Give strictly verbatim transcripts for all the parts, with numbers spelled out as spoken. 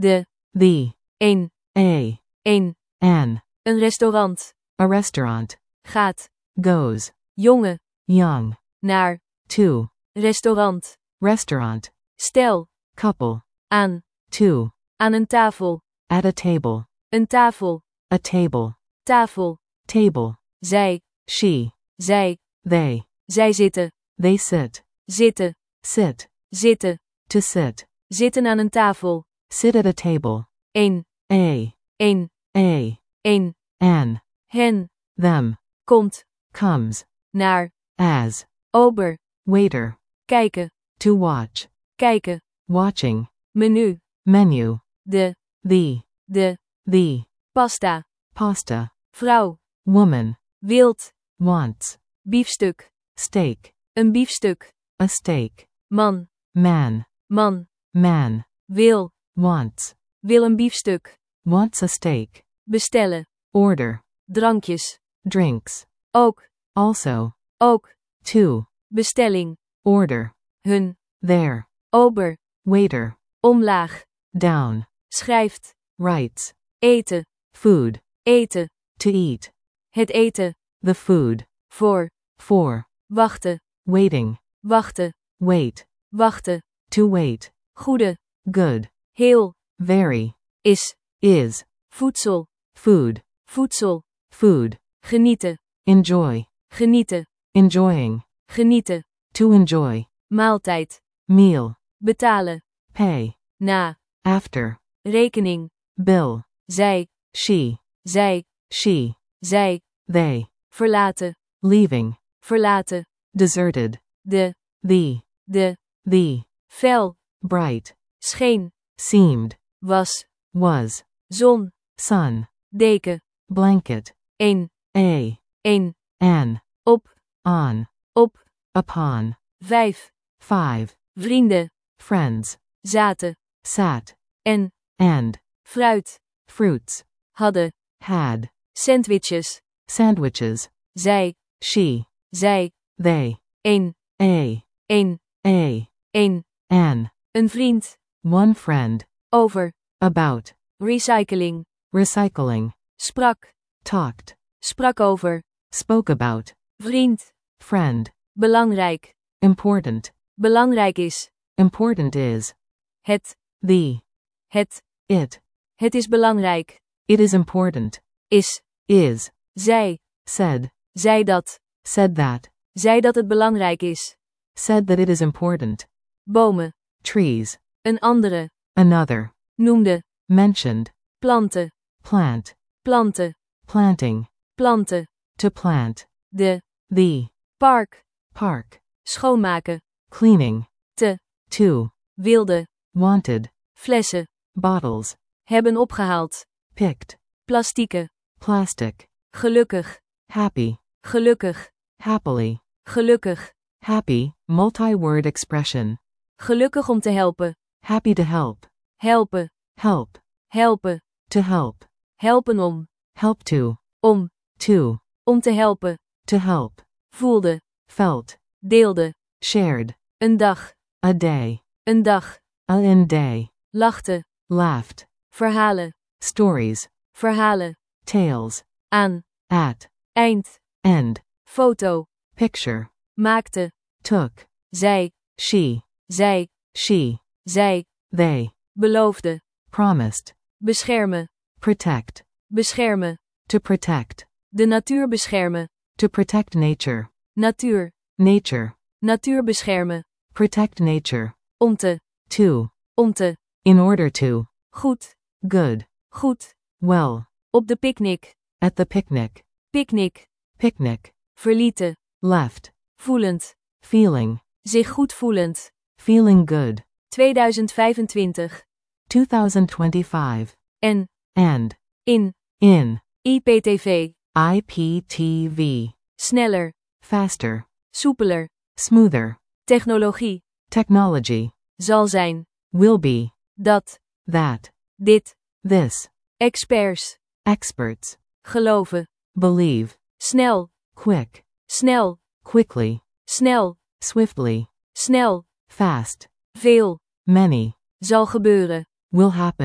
de, the, een, a, een, an, een restaurant, a restaurant, gaat, goes, jongen, young, naar, to, restaurant, restaurant, stel, couple, aan, to, aan een tafel, at a table, een tafel, a table, tafel, table, zij, she, zij, they, zij zitten, they sit, zitten, sit, zitten, to sit, zitten aan een tafel, sit at a table, een, a, een, a, een, an, hen, them, komt, comes, naar, as, ober, waiter, kijken, to watch, kijken, watching, menu, menu, de, the, de, the, pasta, pasta, vrouw, woman, wild, wants, biefstuk, steak, een biefstuk, a steak, man, man, man, man, wil, wants, wil een biefstuk, wants a steak, bestellen, order, drankjes, drinks, ook, also, ook, to, bestelling, order, hun, there, ober, waiter, omlaag, down, schrijft, writes, eten, food, eten, to eat, het eten, the food, voor, for, wachten, waiting, wachten, wait, wachten, to wait, goede, good, heel, very, is, is, voedsel, food, voedsel, food, genieten, enjoy, genieten, enjoying, genieten, to enjoy, maaltijd, meal, betalen, pay, na, after, rekening, bill, zij, she, zij, she, zij, they, verlaten, leaving, verlaten, deserted, de, the, de, the, fel, bright, scheen, seemed, was, was, zon, sun, deken, blanket, een, a, een, an, op, on, op, upon, vijf, five, vrienden, friends, zaten, sat, en, and, fruit, fruits, hadden, had, sandwiches, sandwiches, zij, she, zij, they, een, a, een, a, een, an, een vriend, one friend, over, about, recycling, recycling, sprak, talked, sprak over, spoke about, vriend, friend, belangrijk, important, belangrijk is, important is, het, the, het, it, het is belangrijk, it is important, is, is, zij, said, zij dat, said that, zij dat het belangrijk is, said that it is important, bomen, trees, een andere, another, noemde, mentioned, planten, plant, planten, planting, planten, to plant, de, the, park, park, schoonmaken, cleaning, te, to, wilde, wanted, flessen, bottles, hebben opgehaald, picked, plastieke, plastic, gelukkig, happy, gelukkig, happily, gelukkig, happy, multi-word expression, gelukkig om te helpen, happy to help, helpen, help, helpen, to help, helpen om, help to, om, to, om te helpen, to help, voelde, felt, deelde, shared, een dag, a day, een dag, a in day, lachte, laughed, verhalen, stories, verhalen, tales, aan, at, eind, end, foto, picture, maakte, took, zij, she, zij, she, zij, they, beloofde, promised, beschermen, protect, beschermen, to protect, de natuur beschermen, to protect nature, natuur, nature, natuur beschermen, protect nature, om te, to, om te, in order to, goed, good, goed, well, op de picknick, at the picnic, picknick, picnic, verlieten, left, voelend, feeling, zich goed voelend, feeling good, tweeduizend vijfentwintig, twenty twenty-five, en, and, in, in, I P T V, I P T V, sneller, faster, soepeler, smoother, technologie, technology, zal zijn, will be, dat, that, dit, this, experts, experts, geloven, believe, snel, quick, snel, quickly, snel, swiftly, snel, fast, veel, many, zal gebeuren, will happen,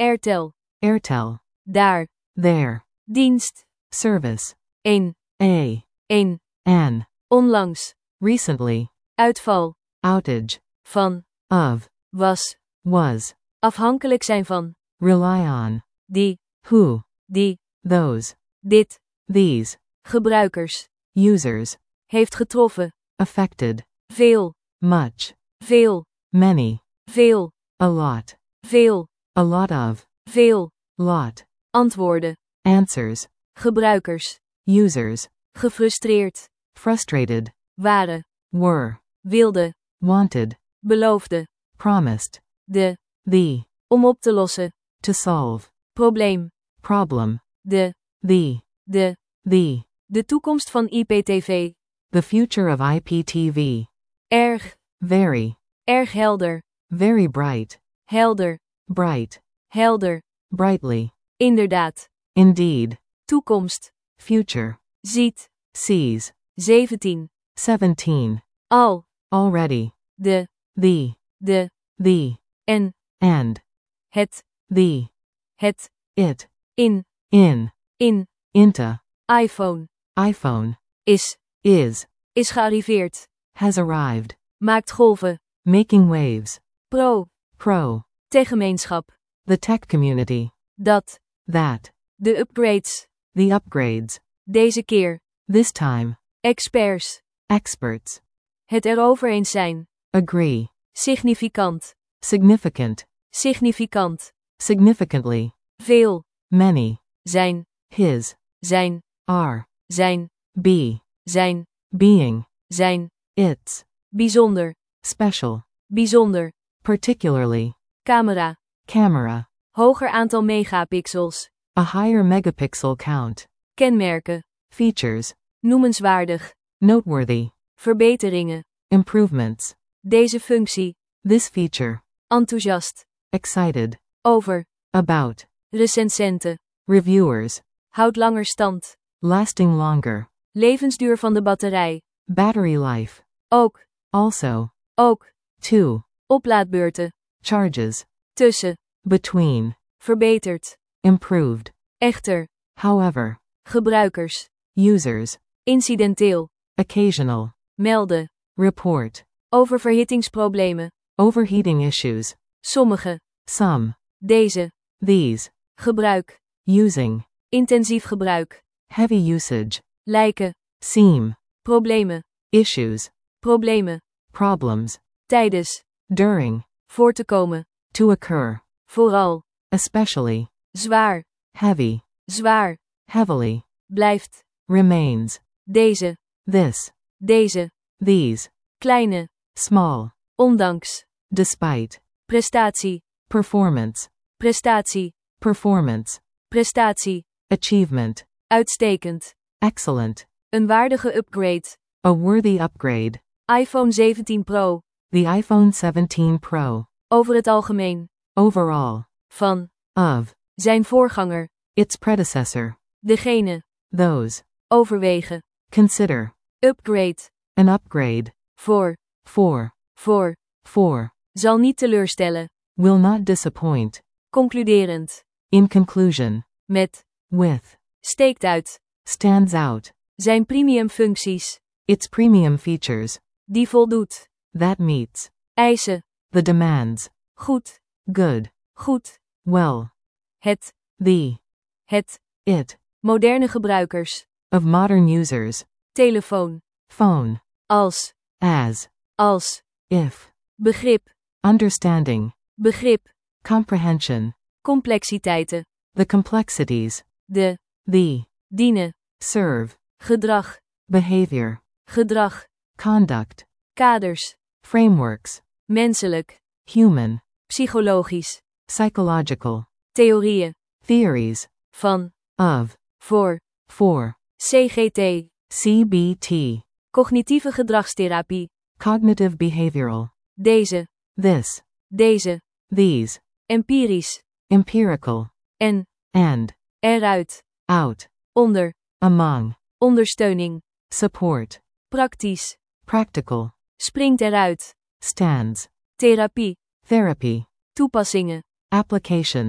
Airtel. Airtel. Daar. There. Dienst. Service. Een. A. Een. An. Onlangs. Recently. Uitval. Outage. Van. Of. Was. Was. Afhankelijk zijn van. Rely on. Die. Who. Die. Those. Dit. These. Gebruikers. Users. Heeft getroffen. Affected. Veel. Much. Veel. Many. Veel. A lot. Veel. A lot of. Veel. Lot. Antwoorden. Answers. Gebruikers. Users. Gefrustreerd. Frustrated. Waren. Were. Wilde. Wanted. Beloofde. Promised. De. The. Om op te lossen. To solve. Probleem. Problem. De. The. De. The. De toekomst van I P T V. The future of I P T V. Erg. Very. Erg helder. Very bright. Helder. Bright. Helder. Brightly. Inderdaad. Indeed. Toekomst. Future. Ziet. Sees. zeventien. seventeen. Al. Already. De. The. De. The. En. And. Het. The. Het. It. In. In. In. Into. iPhone. iPhone. Is. Is. Is gearriveerd. Has arrived. Maakt golven. Making waves. Pro. Pro. Techgemeenschap. The tech community. Dat. That. De upgrades. The upgrades. Deze keer. This time. Experts. Experts. Het erover eens zijn. Agree. Significant. Significant. Significant. Significantly. Veel. Many. Zijn. His. Zijn. Are. Zijn. Be. Zijn. Being. Zijn. Its. Bijzonder. Special. Bijzonder. Particularly. Camera. Camera. Hoger aantal megapixels. A higher megapixel count. Kenmerken. Features. Noemenswaardig. Noteworthy. Verbeteringen. Improvements. Deze functie. This feature. Enthousiast. Excited. Over. About. Recensenten. Reviewers. Houdt langer stand. Lasting longer. Levensduur van de batterij. Battery life. Ook. Also. Ook. Two. Oplaadbeurten. Charges. Tussen. Between. Verbeterd. Improved. Echter. However. Gebruikers. Users. Incidenteel. Occasional. Melden. Report. Over verhittingsproblemen. Overheating issues. Sommige. Some. Deze. These. Gebruik. Using. Intensief gebruik. Heavy usage. Lijken. Seem. Problemen. Issues. Problemen. Problems. Tijdens. During. Voor te komen. To occur. Vooral. Especially. Zwaar. Heavy. Zwaar. Heavily. Blijft. Remains. Deze. This. Deze. These. Kleine. Small. Ondanks. Despite. Prestatie. Performance. Prestatie. Performance. Prestatie. Achievement. Uitstekend. Excellent. Een waardige upgrade. A worthy upgrade. iPhone zeventien Pro. The iPhone seventeen Pro. Over het algemeen. Overall. Van. Of. Zijn voorganger. Its predecessor. Degene. Those. Overwegen. Consider. Upgrade. An upgrade. Voor. For. Voor. For. Zal niet teleurstellen. Will not disappoint. Concluderend. In conclusion. Met. With. Steekt uit. Stands out. Zijn premium functies. Its premium features. Die voldoet. That meets. Eisen. The demands. Goed. Good. Goed. Well. Het. The. Het. It. Moderne gebruikers. Of modern users. Telefoon. Phone. Als. As. Als. If. Begrip. Understanding. Begrip. Comprehension. Complexiteiten. The complexities. De. The. Dienen. Serve. Gedrag. Behavior. Gedrag. Conduct. Kaders. Frameworks. Menselijk. Human. Psychologisch. Psychological. Theorieën. Theories. Van. Of. Voor. For. C G T. C B T. Cognitieve gedragstherapie. Cognitive behavioral. Deze. This. Deze. These. Empirisch. Empirical. En. And. Eruit. Out. Onder. Among. Ondersteuning. Support. Praktisch. Practical. Springt eruit. Stands. Therapie. Therapy. Toepassingen. Applications.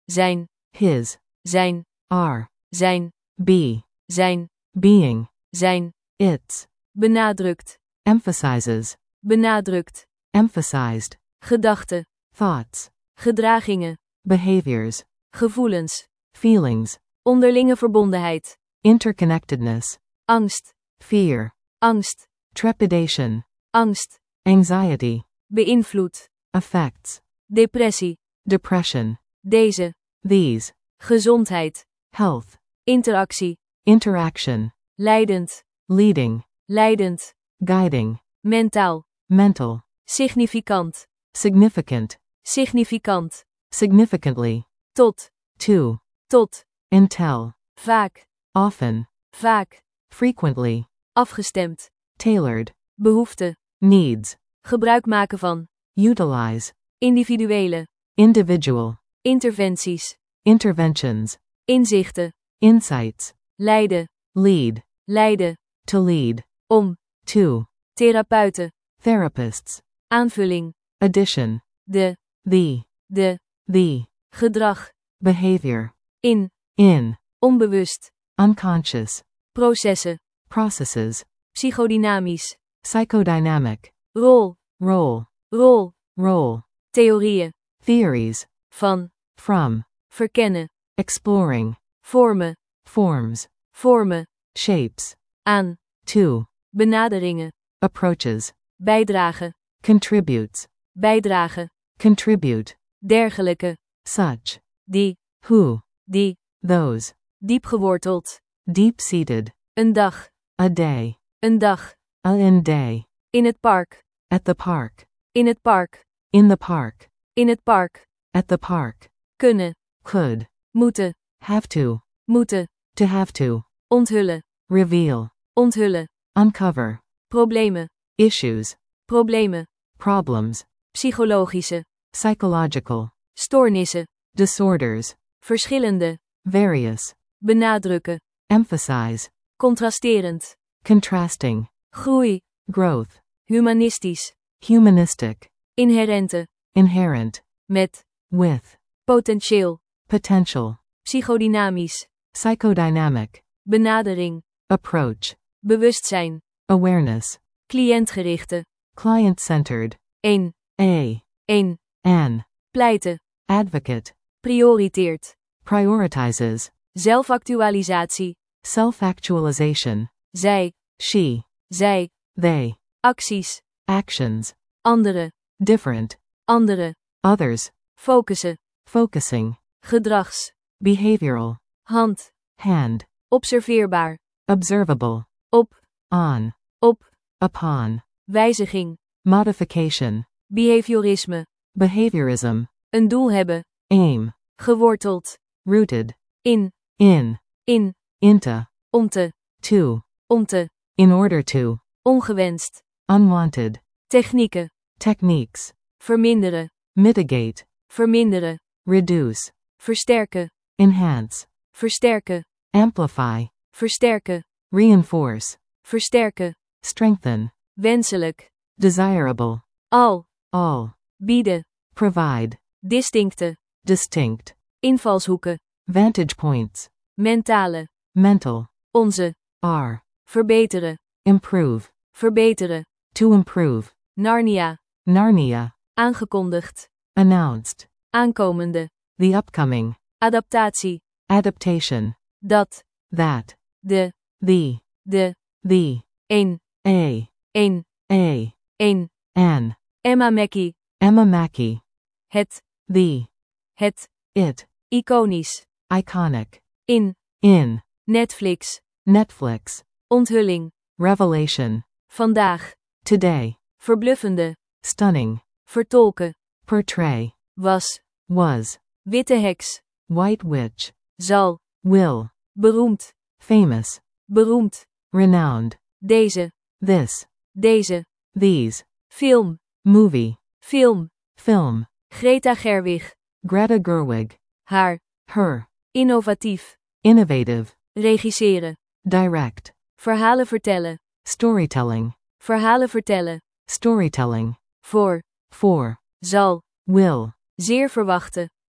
zijn, his, zijn, our, zijn, be, zijn, being, zijn, its, benadrukt, emphasizes, benadrukt, emphasized, gedachten, thoughts, gedragingen, behaviors, gevoelens, feelings, onderlinge verbondenheid, interconnectedness, angst, fear, angst, trepidation, angst, anxiety, beïnvloed, affects, depressie, depression, deze, these, gezondheid, health, interactie, interaction, leidend, leading, leidend, guiding, mentaal, mental, significant, significant, significant, significantly, tot, to, tot, until, vaak, often, vaak, frequently, afgestemd, tailored, behoefte, needs, gebruik maken van, utilize, individuele, individual, interventies, interventions, inzichten, insights, leiden, lead, leiden, to lead, om, to, therapeuten, therapists, aanvulling, addition, de, the, de, the, gedrag, behavior, in, in, onbewust, unconscious, processen, processes, psychodynamisch, psychodynamic, rol, role, rol, role, theorieën, theories, van, from, verkennen, exploring, vormen, forms, vormen, shapes, aan, to, benaderingen, approaches, bijdragen, contributes, bijdragen, contribute, dergelijke, such, die, who, die, those, diep geworteld, deep-seated, een dag, a day, een dag, a in day, in het park, at the park, in het park, in the park, in het park, at the park, kunnen, could, moeten, have to, moeten, to have to, onthullen, reveal, onthullen, uncover, problemen, issues, problemen, problems, psychologische, psychological, stoornissen, disorders, verschillende, various, benadrukken, emphasize, contrasterend, contrasting, groei, growth, humanistisch, humanistic, inherente, inherent, met, with, potentieel, potential, psychodynamisch, psychodynamic, benadering, approach, bewustzijn, awareness, cliëntgerichte, client-centered, een, a, een, an, pleiten, advocate, prioriteert, prioritizes, zelfactualisatie, self-actualization, zij, she, zij, they, acties, actions, andere, different, andere, others, focussen, focusing, gedrags, behavioral, hand, hand, observeerbaar, observable, op, on, op, upon, wijziging, modification, behaviorisme, behaviorism, een doel hebben, aim, geworteld, rooted, in, in, in, into, om te, to, om te, in order to, ongewenst, unwanted, technieken, techniques, verminderen, mitigate, verminderen, reduce, versterken, enhance, versterken, amplify, versterken, reinforce, versterken, strengthen, wenselijk, desirable, al, all, bieden, provide, distincte, distinct, invalshoeken, vantage points, mentale, mental, onze, are, verbeteren, improve, verbeteren, to improve, Narnia, Narnia, aangekondigd, announced, aankomende, the upcoming, adaptatie, adaptation, dat, that, de, the, de, the, een, a, een, a, een, an, Emma Mackey, Emma Mackey, het, the, het, it, iconisch, iconic, in, in, Netflix, Netflix, onthulling, revelation, vandaag, today, verbluffende, stunning, vertolken, portray, was, was, witte heks, white witch, zal, will, beroemd, famous, beroemd, renowned, deze, this, deze, these, film, movie, film, film, Greta Gerwig, Greta Gerwig, haar, her, innovatief, innovative, regisseren, direct, verhalen vertellen, storytelling, verhalen vertellen, storytelling, voor, for, zal, will, zeer verwachte,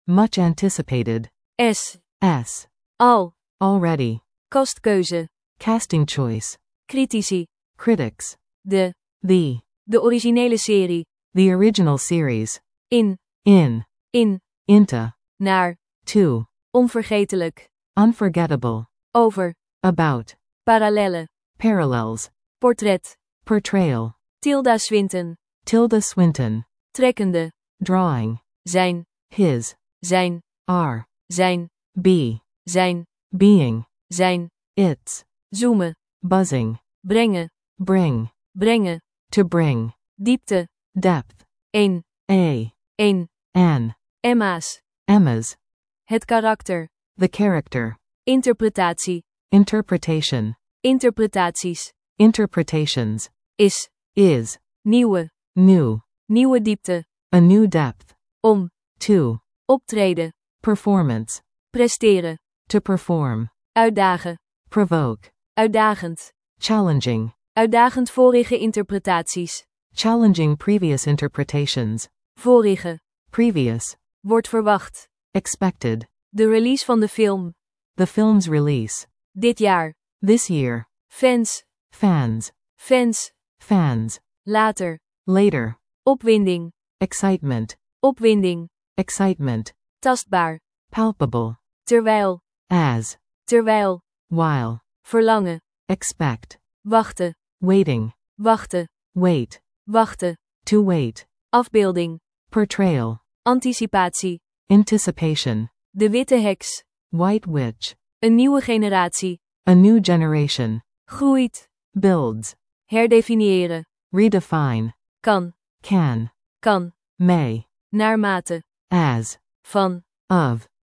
Much anticipated. S. S. Al. Already. Kastkeuze. Casting choice. Critici. Critics. De. The. De originele serie. The original series. In. In. In. Into. Naar. To. Onvergetelijk. Unforgettable. Over. About. Parallellen. Parallels. Portret. Portrayal. Tilda Swinton. Tilda Swinton. Trekkende. Drawing. Zijn. His. Zijn. Are. Zijn. Be. Zijn. Being. Zijn. Its. Zoomen. Buzzing. Brengen. Bring. Brengen. To bring. Diepte. Depth. Een. A. Een. An. Emma's. Emma's. Het karakter. The character. Interpretatie. Interpretation. Interpretaties. Interpretations. Is. Is. Nieuwe. New. Nieuwe diepte. A new depth. Om. To. Optreden. Performance. Presteren. To perform. Uitdagen. Provoke. Uitdagend. Challenging. Uitdagend vorige interpretaties. Challenging previous interpretations. Vorige. Previous. Wordt verwacht. Expected. De release van de film. The film's release. Dit jaar. This year. Fans. Fans. Fans. Fans. Later. Later. Opwinding. Excitement. Opwinding. Excitement. Tastbaar. Palpable. Terwijl. As. Terwijl. While. Verlangen. Expect. Wachten. Waiting. Wachten. Wait. Wachten. To wait. Afbeelding. Portrayal. Anticipatie. Anticipation. De witte heks. White witch. Een nieuwe generatie. A new generation. Groeit. Builds. Herdefiniëren. Redefine. Kan. Can. Kan. May. Naarmate. As. Van. Of.